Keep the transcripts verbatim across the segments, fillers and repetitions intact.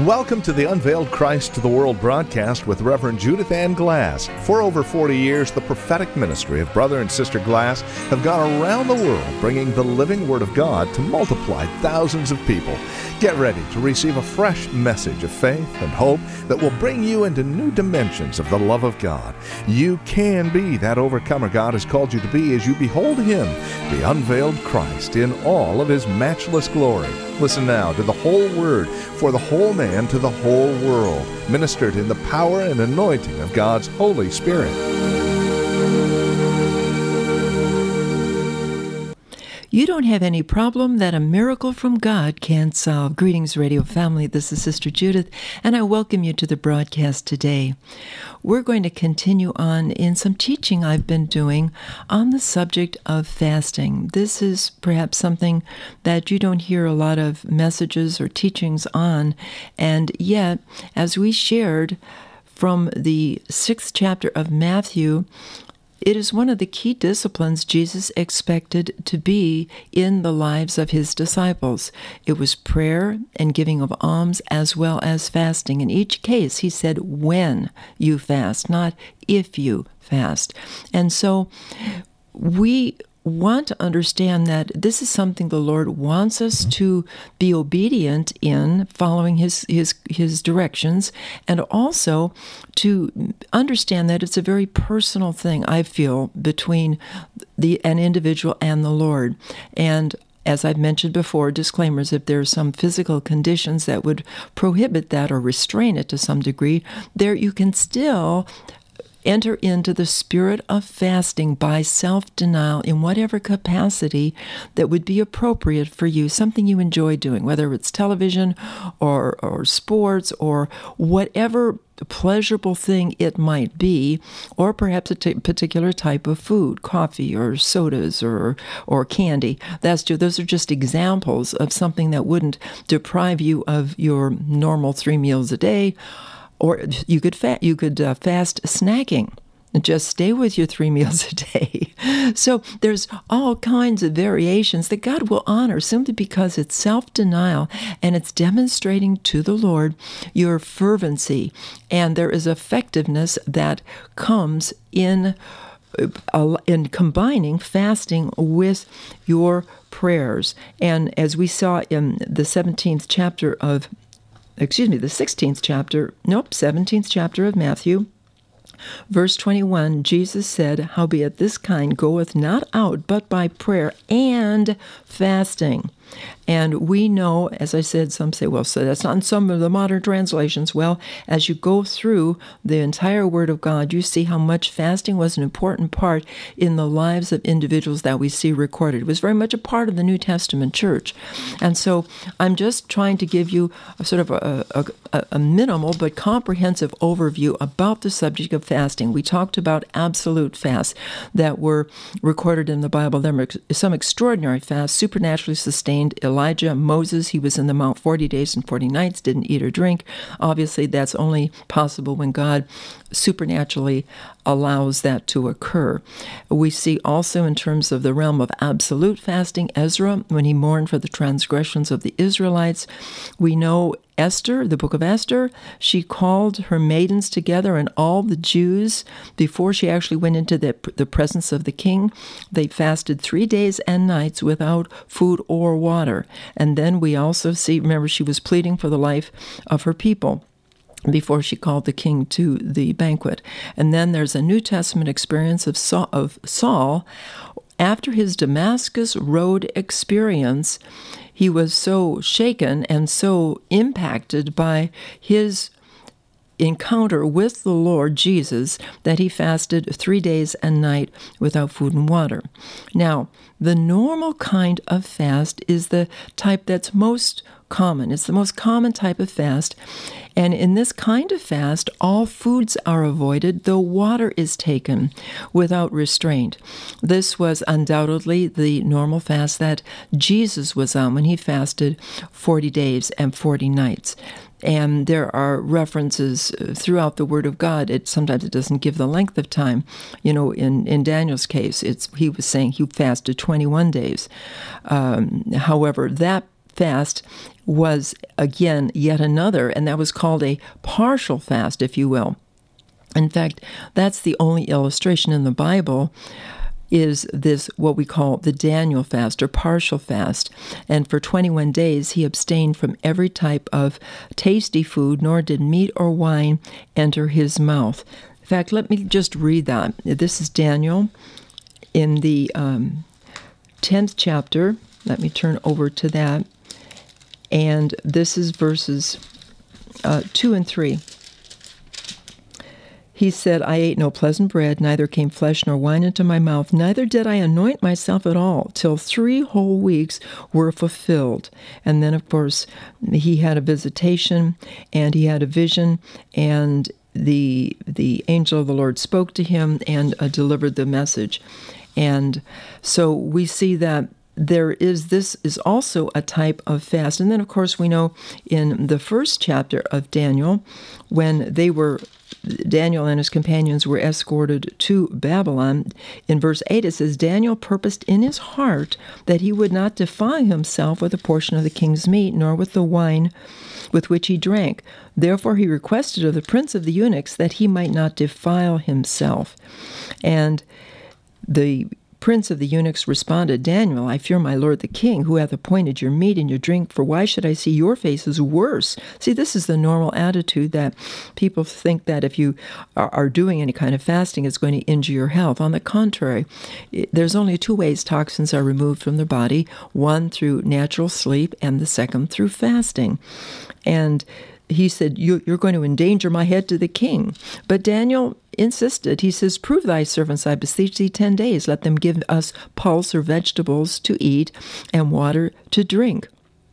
Welcome to the Unveiled Christ to the World broadcast with Reverend Judith Ann Glass. For over forty years, the prophetic ministry of Brother and Sister Glass have gone around the world bringing the living Word of God to multiply thousands of people. Get ready to receive a fresh message of faith and hope that will bring you into new dimensions of the love of God. You can be that overcomer God has called you to be as you behold Him, the unveiled Christ, in all of His matchless glory. Listen now to the whole Word for the whole man to the whole world, ministered in the power and anointing of God's Holy Spirit. You don't have any problem that a miracle from God can't solve. Greetings, radio family. This is Sister Judith, and I welcome you to the broadcast today. We're going to continue on in some teaching I've been doing on the subject of fasting. This is perhaps something that you don't hear a lot of messages or teachings on, and yet, as we shared from the sixth chapter of Matthew, it is one of the key disciplines Jesus expected to be in the lives of His disciples. It was prayer and giving of alms as well as fasting. In each case, He said, when you fast, not if you fast. And so we want to understand that this is something the Lord wants us to be obedient in, following his his his directions, and also to understand that it's a very personal thing, I feel, between the an individual and the Lord. And as I've mentioned before, disclaimers, if there are some physical conditions that would prohibit that or restrain it to some degree, there you can still enter into the spirit of fasting by self-denial in whatever capacity that would be appropriate for you, something you enjoy doing, whether it's television or, or sports or whatever pleasurable thing it might be, or perhaps a t- particular type of food, coffee or sodas or or candy. That's just, those are just examples of something that wouldn't deprive you of your normal three meals a day. Or you could fa- you could uh, fast snacking. Just stay with your three meals a day. So there's all kinds of variations that God will honor simply because it's self-denial and it's demonstrating to the Lord your fervency. And there is effectiveness that comes in, uh, in combining fasting with your prayers. And as we saw in the seventeenth chapter of excuse me, the sixteenth chapter, nope, seventeenth chapter of Matthew, verse twenty-one, Jesus said, howbeit this kind goeth not out but by prayer and fasting. And we know, as I said, some say, well, so that's not in some of the modern translations. Well, as you go through the entire Word of God, you see how much fasting was an important part in the lives of individuals that we see recorded. It was very much a part of the New Testament church. And so I'm just trying to give you a sort of a, a, a minimal but comprehensive overview about the subject of fasting. We talked about absolute fasts that were recorded in the Bible. There were some extraordinary fasts, supernaturally sustained. Elijah, Moses, he was in the Mount forty days and forty nights, didn't eat or drink. Obviously, that's only possible when God supernaturally allows that to occur. We see also in terms of the realm of absolute fasting, Ezra, when he mourned for the transgressions of the Israelites. We know Esther, the book of Esther, she called her maidens together and all the Jews, before she actually went into the, the presence of the king, they fasted three days and nights without food or water. And then we also see, remember, she was pleading for the life of her people before she called the king to the banquet. And then there's a New Testament experience of Saul, of Saul. After his Damascus Road experience, he was so shaken and so impacted by his encounter with the Lord Jesus that he fasted three days and night without food and water. Now, the normal kind of fast is the type that's most common. It's the most common type of fast. And in this kind of fast, all foods are avoided, though water is taken without restraint. This was undoubtedly the normal fast that Jesus was on when he fasted forty days and forty nights. And there are references throughout the Word of God. It sometimes it doesn't give the length of time. You know, in, in Daniel's case, it's he was saying he fasted twenty-one days. Um, however, that fast was, again, yet another, and that was called a partial fast, if you will. In fact, that's the only illustration in the Bible is this, what we call the Daniel fast or partial fast. And for twenty-one days, he abstained from every type of tasty food, nor did meat or wine enter his mouth. In fact, let me just read that. This is Daniel in the um, tenth chapter. Let me turn over to that. And this is verses uh, two and three. He said, I ate no pleasant bread, neither came flesh nor wine into my mouth, neither did I anoint myself at all, till three whole weeks were fulfilled. And then, of course, he had a visitation, and he had a vision, and the the angel of the Lord spoke to him and uh, delivered the message. And so we see that there is, this is also a type of fast. And then, of course, we know in the first chapter of Daniel, when they were, Daniel and his companions were escorted to Babylon, in verse eight it says, Daniel purposed in his heart that he would not defile himself with a portion of the king's meat, nor with the wine with which he drank. Therefore he requested of the prince of the eunuchs that he might not defile himself. And the prince of the eunuchs responded, Daniel, I fear my lord the king, who hath appointed your meat and your drink, for why should I see your faces worse? See, this is the normal attitude that people think that if you are, are doing any kind of fasting, it's going to injure your health. On the contrary, it, there's only two ways toxins are removed from the body, one through natural sleep and the second through fasting. And he said, you, you're going to endanger my head to the king. But Daniel insisted. He says, prove thy servants, I beseech thee, ten days. Let them give us pulse or vegetables to eat and water to drink.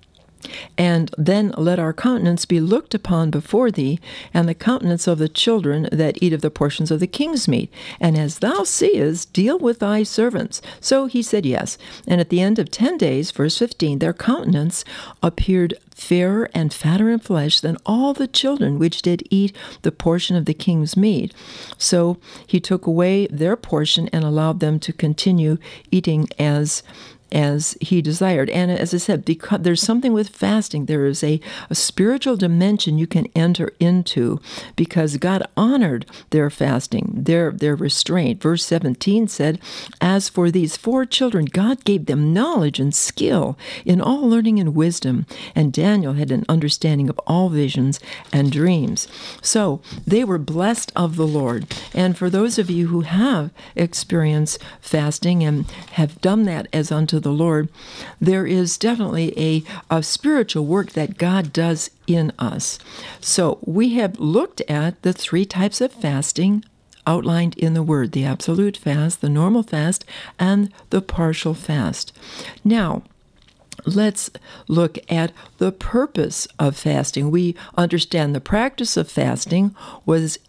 And then let our countenance be looked upon before thee, and the countenance of the children that eat of the portions of the king's meat. And as thou seest, deal with thy servants. So he said yes. And at the end of ten days, verse fifteen, their countenance appeared fairer and fatter in flesh than all the children which did eat the portion of the king's meat. So he took away their portion and allowed them to continue eating as as he desired. And as I said, because there's something with fasting, there is a, a spiritual dimension you can enter into because God honored their fasting, their, their restraint. Verse seventeen said, as for these four children, God gave them knowledge and skill in all learning and wisdom, and Daniel had an understanding of all visions and dreams. So they were blessed of the Lord. And for those of you who have experienced fasting and have done that as unto the Lord, there is definitely a, a spiritual work that God does in us. So we have looked at the three types of fasting outlined in the Word, the absolute fast, the normal fast, and the partial fast. Now, let's look at the purpose of fasting. We understand the practice of fasting was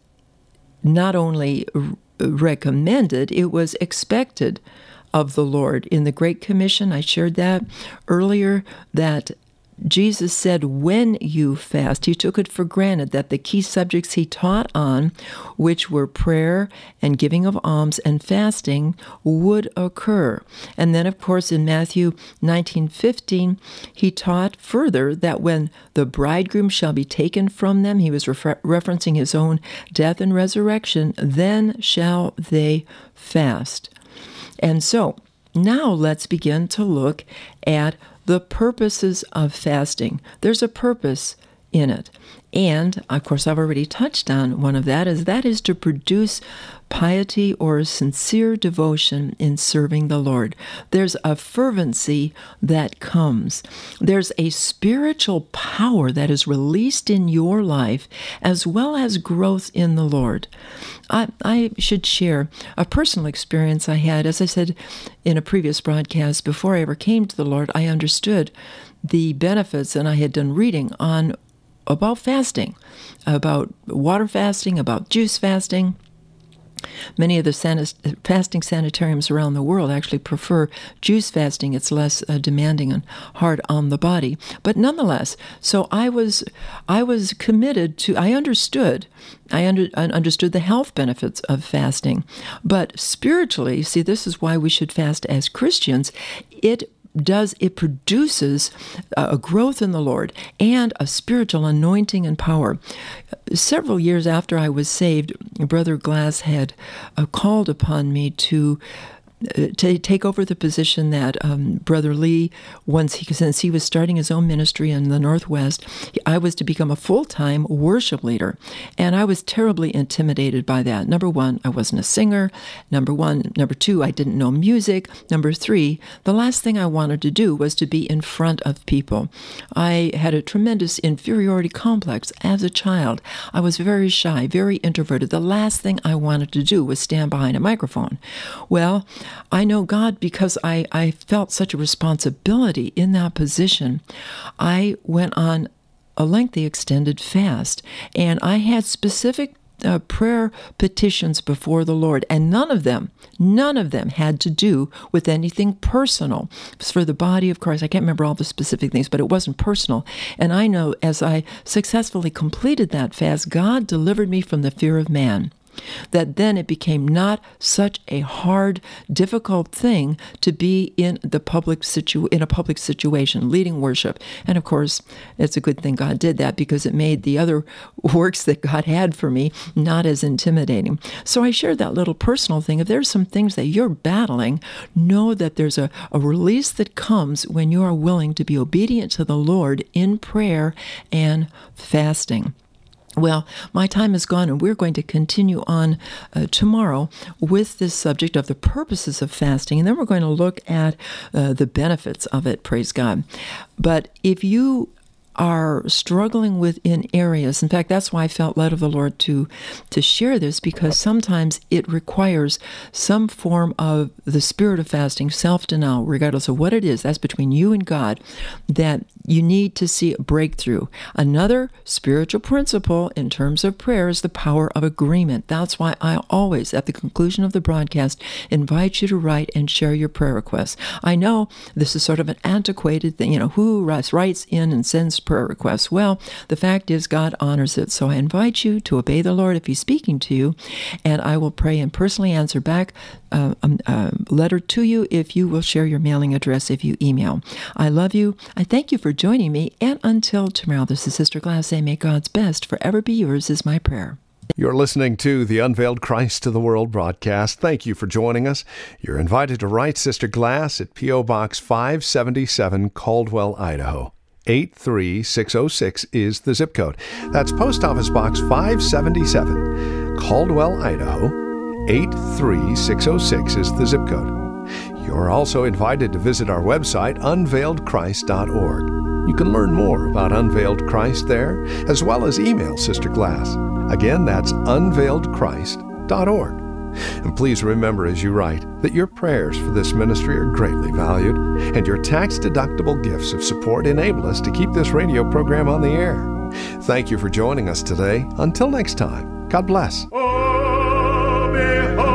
not only recommended, it was expected of the Lord. In the Great Commission, I shared that earlier, that Jesus said, when you fast, he took it for granted that the key subjects he taught on, which were prayer and giving of alms and fasting, would occur. And then, of course, in Matthew nineteen fifteen, he taught further that when the bridegroom shall be taken from them, he was refer- referencing his own death and resurrection, then shall they fast. And so, now let's begin to look at the purposes of fasting. There's a purpose in it. And, of course, I've already touched on one of that, is that is to produce piety or sincere devotion in serving the Lord. There's a fervency that comes. There's a spiritual power that is released in your life, as well as growth in the Lord. I, I should share a personal experience I had. As I said in a previous broadcast, before I ever came to the Lord, I understood the benefits, and I had done reading on about fasting, about water fasting, about juice fasting. Many of the san- fasting sanitariums around the world actually prefer juice fasting. It's less uh, demanding and hard on the body. But nonetheless, so I was I was committed to, I understood, I, under, I understood the health benefits of fasting. But spiritually, see, this is why we should fast as Christians. It does, it produces a growth in the Lord and a spiritual anointing and power. Several years after I was saved, Brother Glass had uh, called upon me to to take over the position that um, Brother Lee, once he, since he was starting his own ministry in the Northwest, I was to become a full-time worship leader. And I was terribly intimidated by that. Number one, I wasn't a singer. Number one, number two, I didn't know music. Number three, the last thing I wanted to do was to be in front of people. I had a tremendous inferiority complex as a child. I was very shy, very introverted. The last thing I wanted to do was stand behind a microphone. Well, I know God because I, I felt such a responsibility in that position. I went on a lengthy extended fast, and I had specific uh, prayer petitions before the Lord, and none of them, none of them had to do with anything personal. It was for the body of Christ. I can't remember all the specific things, but it wasn't personal. And I know as I successfully completed that fast, God delivered me from the fear of man. That then it became not such a hard, difficult thing to be in the public situ in a public situation, leading worship. And of course, it's a good thing God did that because it made the other works that God had for me not as intimidating. So I shared that little personal thing. If there's some things that you're battling, know that there's a, a release that comes when you are willing to be obedient to the Lord in prayer and fasting. Well, my time is gone, and we're going to continue on uh, tomorrow with this subject of the purposes of fasting, and then we're going to look at uh, the benefits of it, praise God. But if you are struggling with in areas, in fact, that's why I felt led of the Lord to to share this, because sometimes it requires some form of the spirit of fasting, self-denial, regardless of what it is, that's between you and God, that you need to see a breakthrough. Another spiritual principle in terms of prayer is the power of agreement. That's why I always, at the conclusion of the broadcast, invite you to write and share your prayer requests. I know this is sort of an antiquated thing, you know, who writes, writes in and sends prayer requests? Well, the fact is God honors it. So I invite you to obey the Lord if He's speaking to you, and I will pray and personally answer back uh, a, a letter to you if you will share your mailing address if you email. I love you. I thank you for joining me, and until tomorrow, this is Sister Glass saying, may God's best forever be yours is my prayer. You're listening to the Unveiled Christ to the World broadcast. Thank you for joining us. You're invited to write Sister Glass at P O Box five seventy-seven, Caldwell, Idaho. eight three six oh six is the zip code. That's Post Office Box five seventy-seven, Caldwell, Idaho. eight three six oh six is the zip code. You're also invited to visit our website, unveiled christ dot org. You can learn more about Unveiled Christ there, as well as email Sister Glass. Again, that's unveiled christ dot org. And please remember as you write that your prayers for this ministry are greatly valued, and your tax-deductible gifts of support enable us to keep this radio program on the air. Thank you for joining us today. Until next time, God bless. Oh, behold.